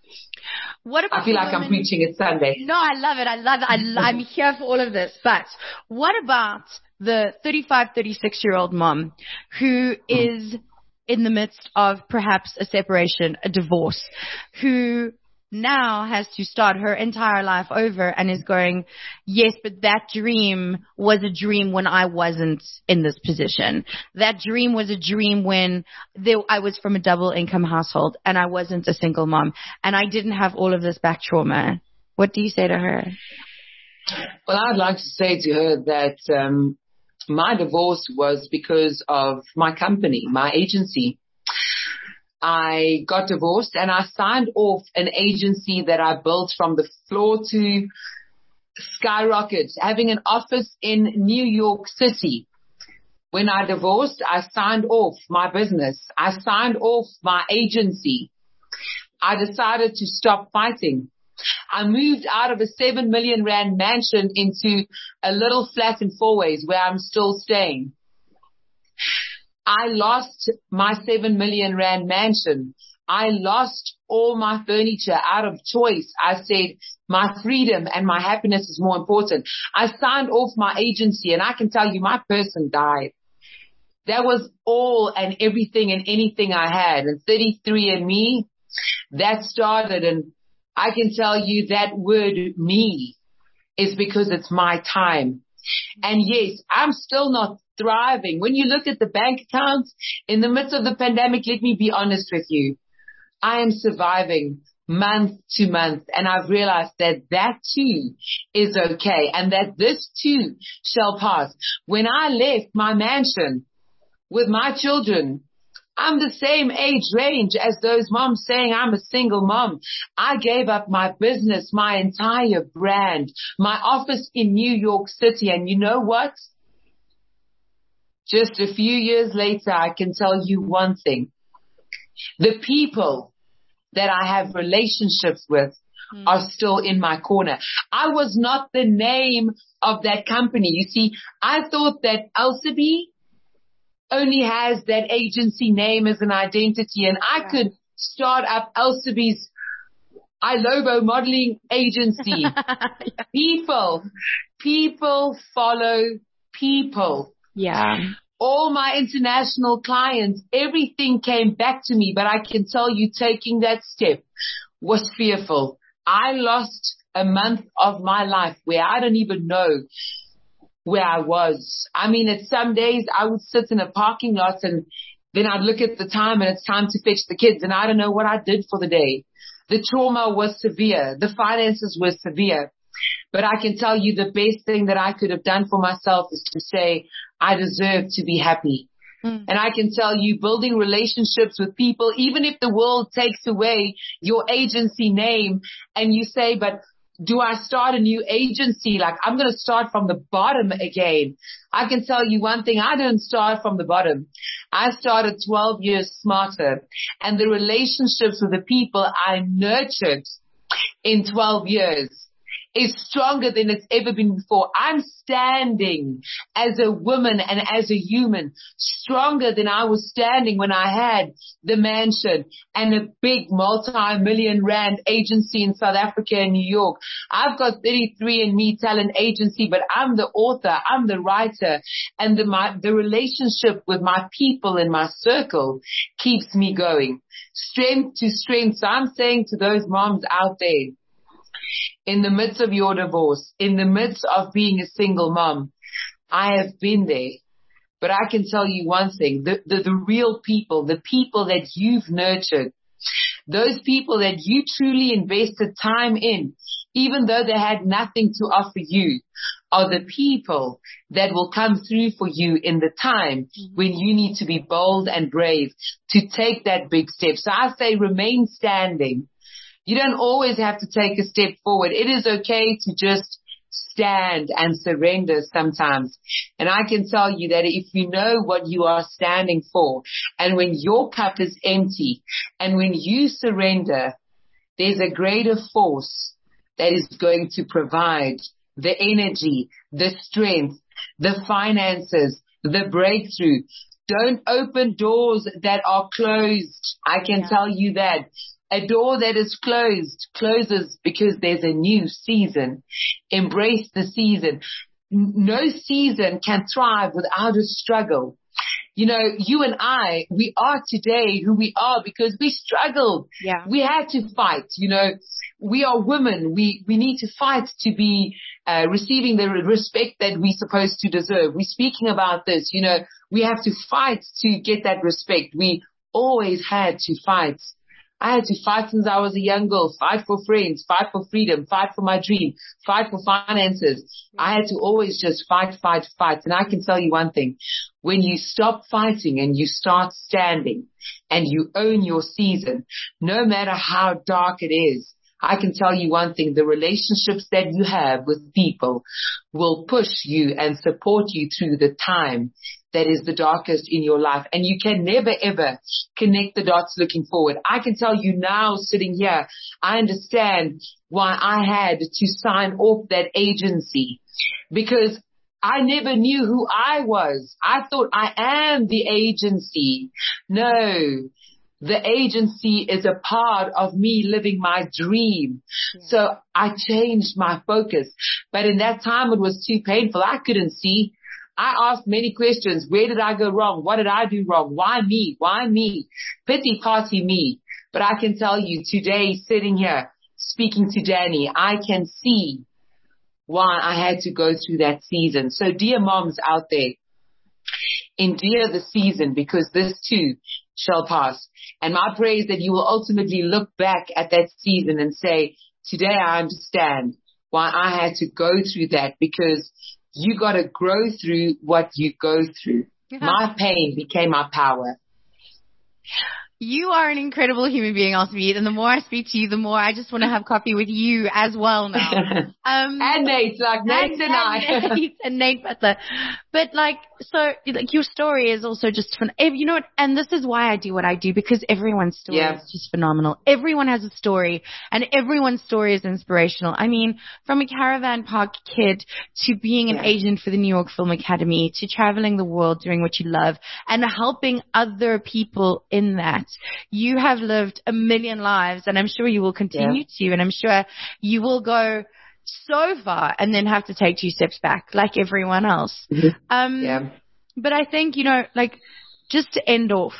What about I feel like women? I'm preaching it Sunday. No, I love it. I love it. I, I'm here for all of this. But what about the thirty-five, thirty-six year old mom who is in the midst of perhaps a separation, a divorce, who now has to start her entire life over and is going, yes, but that dream was a dream when I wasn't in this position. That dream was a dream when there, I was from a double income household and I wasn't a single mom and I didn't have all of this back trauma. What do you say to her? Well, I'd like to say to her that, um, my divorce was because of my company, my agency. I got divorced and I signed off an agency that I built from the floor to skyrocket, having an office in New York City. When I divorced, I signed off my business. I signed off my agency. I decided to stop fighting. I moved out of a seven million rand mansion into a little flat in Fourways where I'm still staying. I lost my seven million rand mansion. I lost all my furniture out of choice. I said my freedom and my happiness is more important. I signed off my agency and I can tell you my person died. That was all and everything and anything I had. And thirty-three and me, that started, and I can tell you that word me is because it's my time. And yes, I'm still not thriving. When you look at the bank accounts in the midst of the pandemic, let me be honest with you. I am surviving month to month, and I've realized that that too is okay and that this too shall pass. When I left my mansion with my children, I'm the same age range as those moms saying I'm a single mom. I gave up my business, my entire brand, my office in New York City. And you know what? Just a few years later, I can tell you one thing. The people that I have relationships with mm. are still in my corner. I was not the name of that company. You see, I thought that Elsabe only has that agency name as an identity, and I yeah. could start up Elsabe's iLobo modeling agency. yeah. People, people follow people. Yeah. All my international clients, everything came back to me, but I can tell you taking that step was fearful. I lost a month of my life where I don't even know where I was. I mean, at some days I would sit in a parking lot and then I'd look at the time and it's time to fetch the kids and I don't know what I did for the day. The trauma was severe. The finances were severe. But I can tell you the best thing that I could have done for myself is to say, I deserve to be happy. Mm. And I can tell you, building relationships with people, even if the world takes away your agency name and you say, but do I start a new agency? Like, I'm going to start from the bottom again. I can tell you one thing. I didn't start from the bottom. I started twelve years smarter, and the relationships with the people I nurtured in twelve years is stronger than it's ever been before. I'm standing as a woman and as a human stronger than I was standing when I had the mansion and a big multi-million rand agency in South Africa and New York. I've got thirty-three and Me Talent Agency, but I'm the author, I'm the writer, and the, my, the relationship with my people in my circle keeps me going. Strength to strength. So I'm saying to those moms out there, in the midst of your divorce, in the midst of being a single mom, I have been there. But I can tell you one thing, the, the, the real people, the people that you've nurtured, those people that you truly invested time in, even though they had nothing to offer you, are the people that will come through for you in the time when you need to be bold and brave to take that big step. So I say remain standing. You don't always have to take a step forward. It is okay to just stand and surrender sometimes. And I can tell you that if you know what you are standing for, and when your cup is empty, and when you surrender, there's a greater force that is going to provide the energy, the strength, the finances, the breakthrough. Don't open doors that are closed. I can yeah. tell you that. A door that is closed closes because there's a new season. Embrace the season. No season can thrive without a struggle. You know, you and I, we are today who we are because we struggled. Yeah. We had to fight. You know, we are women. We, we need to fight to be uh, receiving the respect that we're supposed to deserve. We're speaking about this. You know, we have to fight to get that respect. We always had to fight. I had to fight since I was a young girl, fight for friends, fight for freedom, fight for my dream, fight for finances. I had to always just fight, fight, fight. And I can tell you one thing, when you stop fighting and you start standing and you own your season, no matter how dark it is, I can tell you one thing, the relationships that you have with people will push you and support you through the time that is the darkest in your life. And you can never, ever connect the dots looking forward. I can tell you now, sitting here, I understand why I had to sign off that agency, because I never knew who I was. I thought I am the agency. No. The agency is a part of me living my dream. Yeah. So I changed my focus. But in that time, it was too painful. I couldn't see. I asked many questions. Where did I go wrong? What did I do wrong? Why me? Why me? Pity party me. But I can tell you today, sitting here, speaking to Danny, I can see why I had to go through that season. So dear moms out there, endure the season, because this too shall pass. And my prayer is that you will ultimately look back at that season and say, today I understand why I had to go through that, because you got to grow through what you go through. Yeah. My pain became my power. You are an incredible human being, Elspeth, and the more I speak to you, the more I just want to have coffee with you as well now. Um, and Nate, like Nate and, and I. And Nate, and Nate Butler. But like, so like your story is also just fun. You know what? And this is why I do what I do, because everyone's story yeah. is just phenomenal. Everyone has a story, and everyone's story is inspirational. I mean, from a caravan park kid to being an yeah. agent for the New York Film Academy to traveling the world doing what you love and helping other people in that. You have lived a million lives, and I'm sure you will continue yeah. to, and I'm sure you will go so far and then have to take two steps back like everyone else. Mm-hmm. Um, yeah. But I think, you know, like, just to end off,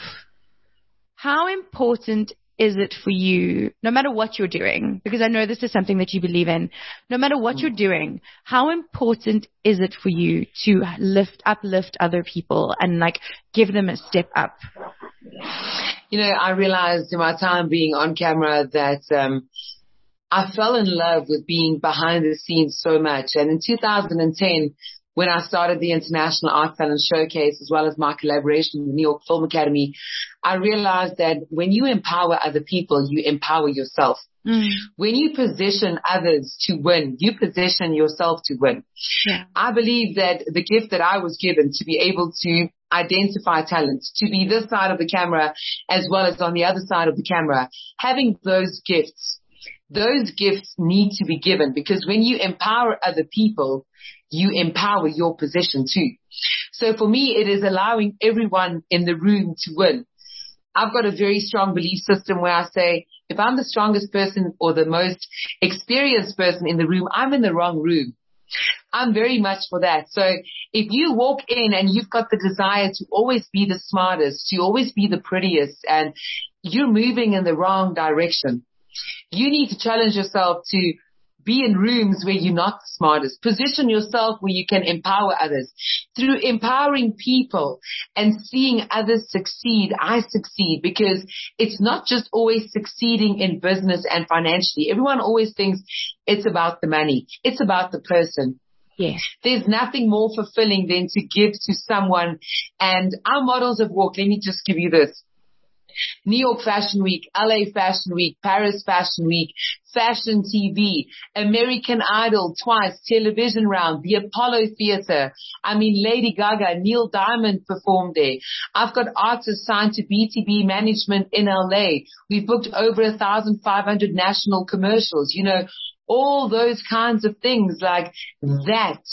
how important is it for you, no matter what you're doing, because I know this is something that you believe in, no matter what you're doing, how important is it for you to lift, uplift other people and like give them a step up? You know, I realized in my time being on camera that, um, I fell in love with being behind the scenes so much. And in two thousand ten, when I started the International Art Talent Showcase, as well as my collaboration with the New York Film Academy, I realized that when you empower other people, you empower yourself. Mm. When you position others to win, you position yourself to win. Yeah. I believe that the gift that I was given to be able to identify talent, to be this side of the camera as well as on the other side of the camera, having those gifts, those gifts need to be given, because when you empower other people, you empower your position too. So for me, it is allowing everyone in the room to win. I've got a very strong belief system where I say, if I'm the strongest person or the most experienced person in the room, I'm in the wrong room. I'm very much for that. So if you walk in and you've got the desire to always be the smartest, to always be the prettiest, and you're moving in the wrong direction, you need to challenge yourself to be in rooms where you're not the smartest. Position yourself where you can empower others. Through empowering people and seeing others succeed, I succeed, because it's not just always succeeding in business and financially. Everyone always thinks it's about the money. It's about the person. Yes. There's nothing more fulfilling than to give to someone. And our models of work, let me just give you this. New York Fashion Week, L A Fashion Week, Paris Fashion Week, Fashion T V, American Idol twice, television round, the Apollo Theater. I mean, Lady Gaga, Neil Diamond performed there. I've got artists signed to B T B Management in L A. We've booked over one thousand five hundred national commercials. You know, all those kinds of things like that.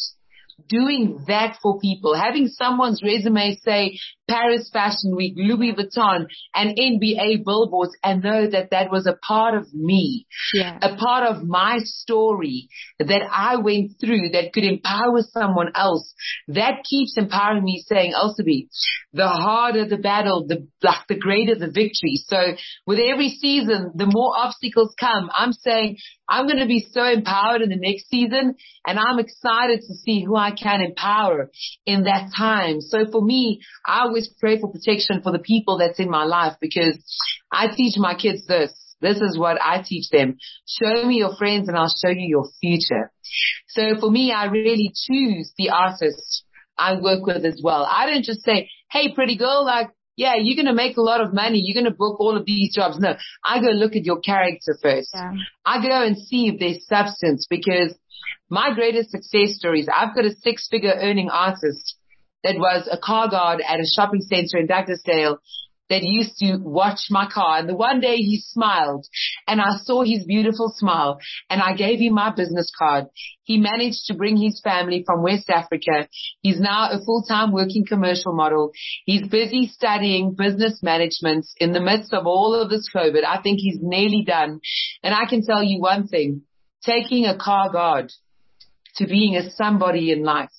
Doing that for people, having someone's resume say Paris Fashion Week, Louis Vuitton, and N B A billboards, and know that that was a part of me, yeah. a part of my story that I went through that could empower someone else. That keeps empowering me, saying, Elsabe, the harder the battle, the like the greater the victory. So with every season, the more obstacles come, I'm saying I'm going to be so empowered in the next season, and I'm excited to see who I can empower in that time. So for me, I always pray for protection for the people that's in my life, because I teach my kids this. This is what I teach them. Show me your friends and I'll show you your future. So for me, I really choose the artists I work with as well. I don't just say, hey, pretty girl, like, yeah, you're going to make a lot of money. You're going to book all of these jobs. No, I go look at your character first. Yeah. I go and see if there's substance, because my greatest success stories, I've got a six-figure earning artist that was a car guard at a shopping center in Douglasdale that used to watch my car. And the one day he smiled and I saw his beautiful smile and I gave him my business card. He managed to bring his family from West Africa. He's now a full-time working commercial model. He's busy studying business management in the midst of all of this COVID. I think he's nearly done. And I can tell you one thing, taking a car guard to being a somebody in life,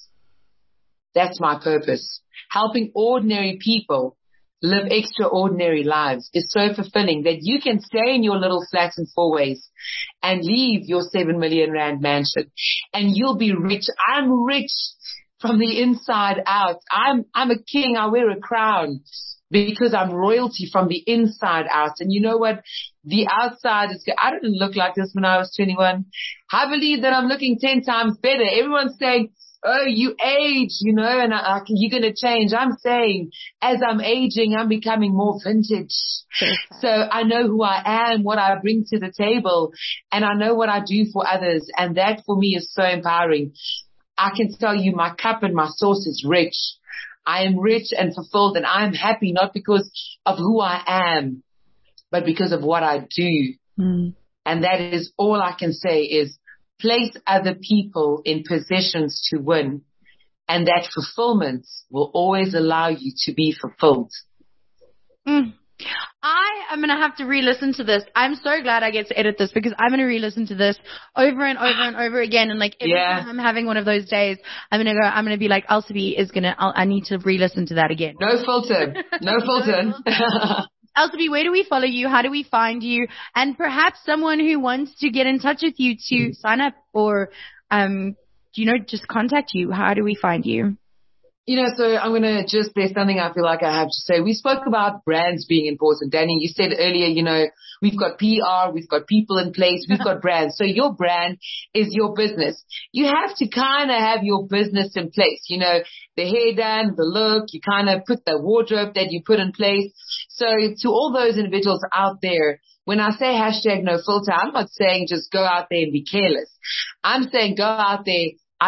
that's my purpose. Helping ordinary people live extraordinary lives is so fulfilling that you can stay in your little flat in Four Ways and leave your seven million rand mansion and you'll be rich. I'm rich from the inside out. I'm, I'm a king. I wear a crown because I'm royalty from the inside out. And you know what? The outside is, I didn't look like this when I was twenty-one. I believe that I'm looking ten times better. Everyone's saying, oh, you age, you know, and I, I, you're going to change. I'm saying as I'm aging, I'm becoming more vintage. Okay. So I know who I am, what I bring to the table, and I know what I do for others. And that for me is so empowering. I can tell you my cup and my sauce is rich. I am rich and fulfilled, and I am happy not because of who I am, but because of what I do. Mm. And that is all I can say is, place other people in positions to win, and that fulfillment will always allow you to be fulfilled. Mm. I am going to have to re-listen to this. I'm so glad I get to edit this because I'm going to re-listen to this over and over and over again. And like every yeah. time I'm having one of those days, I'm going to go, I'm going to be like, Elsabe is going to, I need to re-listen to that again. No filter. No filter. No filter. Elsabe, where do we follow you? How do we find you? And perhaps someone who wants to get in touch with you to sign up or, um, you know, just contact you. How do we find you? You know, so I'm going to just, there's something I feel like I have to say. We spoke about brands being important. Danny, you said earlier, you know, we've got P R, we've got people in place, we've got brands. So your brand is your business. You have to kind of have your business in place. You know, the hair done, the look, you kind of put the wardrobe that you put in place. So to all those individuals out there, when I say hashtag no filter, I'm not saying just go out there and be careless. I'm saying go out there,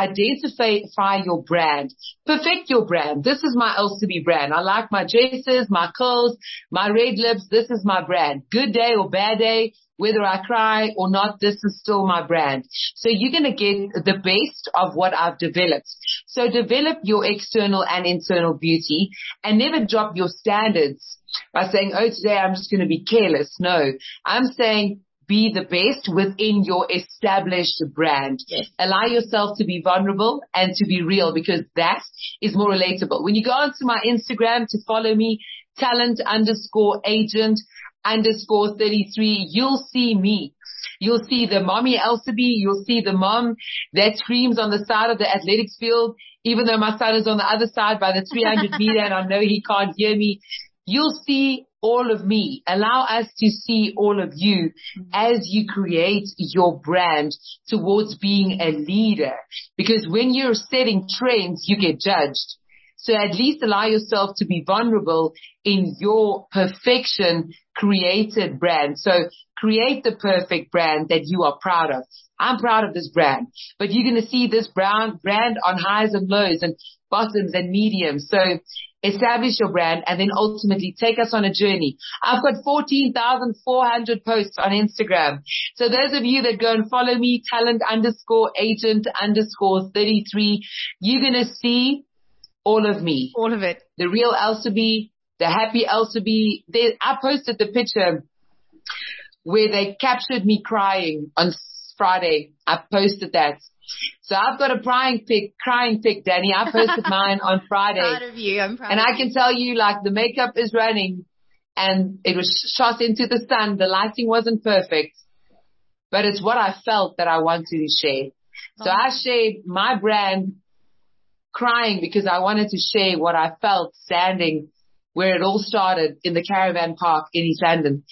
identify your brand, perfect your brand. This is my Elsa-B brand. I like my dresses, my curls, my red lips. This is my brand. Good day or bad day, whether I cry or not, this is still my brand. So you're going to get the best of what I've developed. So develop your external and internal beauty and never drop your standards by saying, oh, today I'm just going to be careless. No, I'm saying be the best within your established brand. Yes. Allow yourself to be vulnerable and to be real, because that is more relatable. When you go onto my Instagram to follow me, talent underscore agent underscore thirty-three, you'll see me. You'll see the mommy Elsa-B. You'll see the mom that screams on the side of the athletics field, even though my son is on the other side by the three hundred meter and I know he can't hear me. You'll see all of me. Allow us to see all of you as you create your brand towards being a leader. Because when you're setting trends, you get judged. So at least allow yourself to be vulnerable in your perfection created brand. So create the perfect brand that you are proud of. I'm proud of this brand, but you're going to see this brand, brand on highs and lows and bottoms and mediums. So establish your brand and then ultimately take us on a journey. I've got fourteen thousand four hundred posts on Instagram. So those of you that go and follow me, talent underscore agent underscore thirty-three, you're going to see all of me. All of it. The real Elsa-B, the happy Elsa-B. They, I posted the picture where they captured me crying on Friday. I posted that. So I've got a crying pic, crying pic, Danny. I posted mine on Friday. I'm proud of you. I'm proud and of I can you. tell you, like, the makeup is running and it was shot into the sun. The lighting wasn't perfect, but it's what I felt that I wanted to share. So Oh. I shared my brand crying because I wanted to share what I felt standing where it all started in the Caravan Park in East London.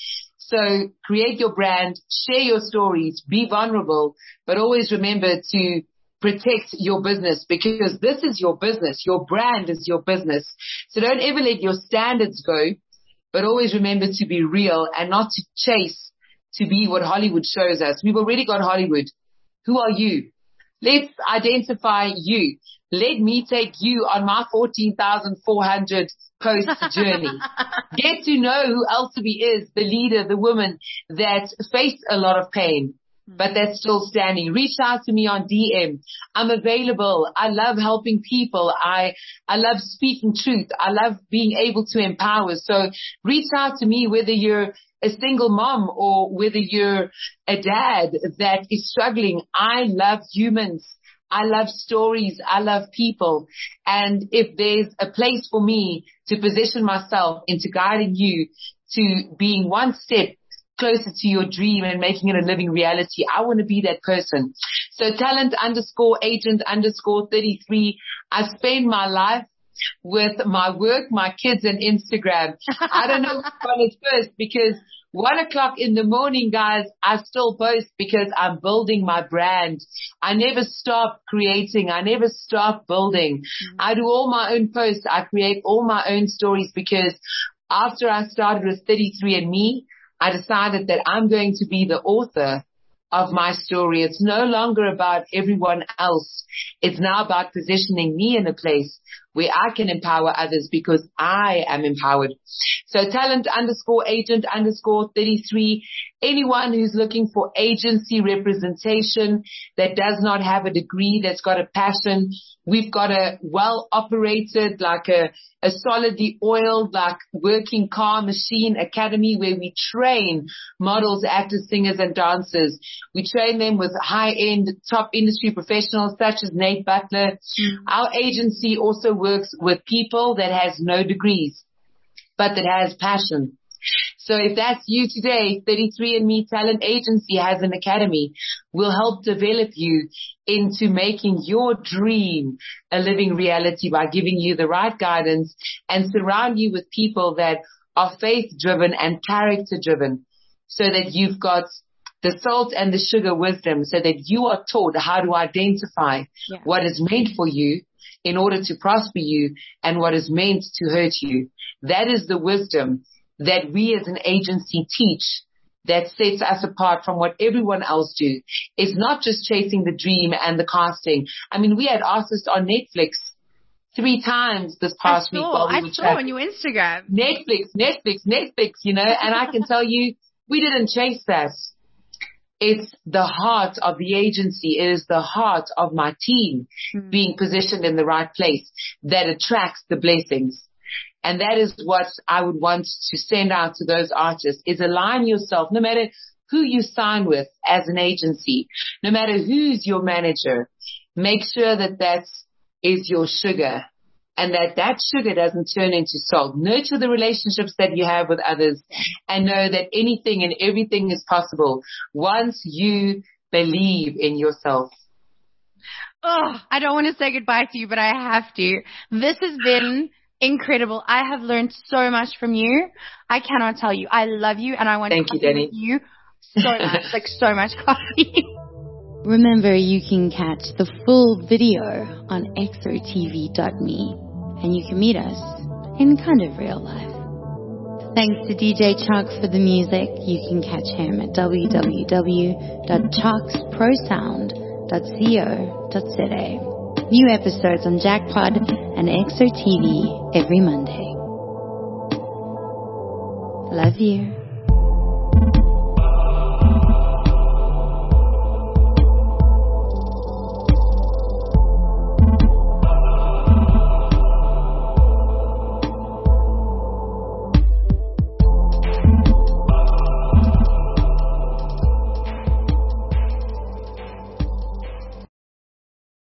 So create your brand, share your stories, be vulnerable, but always remember to protect your business, because this is your business. Your brand is your business. So don't ever let your standards go, but always remember to be real and not to chase to be what Hollywood shows us. We've already got Hollywood. Who are you? Let's identify you. Let me take you on my fourteen thousand four hundred post journey. Get to know who Elsa-B is, the leader, the woman that faced a lot of pain, but that's still standing. Reach out to me on D M. I'm available. I love helping people. I, I love speaking truth. I love being able to empower. So reach out to me, whether you're a single mom or whether you're a dad that is struggling. I love humans. I love stories. I love people. And if there's a place for me to position myself into guiding you to being one step closer to your dream and making it a living reality, I want to be that person. So talent underscore agent underscore thirty-three. I spend my life with my work, my kids, and Instagram. I don't know which one is first, because one o'clock in the morning, guys, I still post because I'm building my brand. I never stop creating. I never stop building. Mm-hmm. I do all my own posts. I create all my own stories, because after I started with thirty-three and me, I decided that I'm going to be the author of my story. It's no longer about everyone else. It's now about positioning me in a place where I can empower others because I am empowered. So talent underscore agent underscore thirty-three. Anyone who's looking for agency representation that does not have a degree, that's got a passion. We've got a well operated, like a, a solidly oiled, like working car machine academy where we train models, actors, singers, and dancers. We train them with high end top industry professionals such as Nate Butler. Mm-hmm. Our agency also works with people that has no degrees, but that has passion. So if that's you today, thirty-three and me Talent Agency has an academy. We'll help develop you into making your dream a living reality by giving you the right guidance and surround you with people that are faith driven and character driven, so that you've got the salt and the sugar wisdom, so that you are taught how to identify yeah. what is meant for you in order to prosper you and what is meant to hurt you. That is the wisdom that we as an agency teach that sets us apart from what everyone else do. It's not just chasing the dream and the casting. I mean, we had artists on Netflix three times this past I saw, week. While we I were saw chatting. on your Instagram. Netflix, Netflix, Netflix, you know, and I can tell you, we didn't chase that. It's the heart of the agency. It is the heart of my team mm. being positioned in the right place that attracts the blessings. And that is what I would want to send out to those artists, is align yourself, no matter who you sign with as an agency, no matter who's your manager, make sure that that is your sugar and that that sugar doesn't turn into salt. Nurture the relationships that you have with others and know that anything and everything is possible once you believe in yourself. Oh, I don't want to say goodbye to you, but I have to. This has been incredible. I have learned so much from you. I cannot tell you. I love you and I want Thank to you, Danny. with you so much, like so much coffee. Remember, you can catch the full video on x o t v dot m e and you can meet us in kind of real life. Thanks to D J Chuck for the music. You can catch him at w w w dot chucks pro sound dot co dot z a. New episodes on Jackpod and X O T V every Monday. Love you.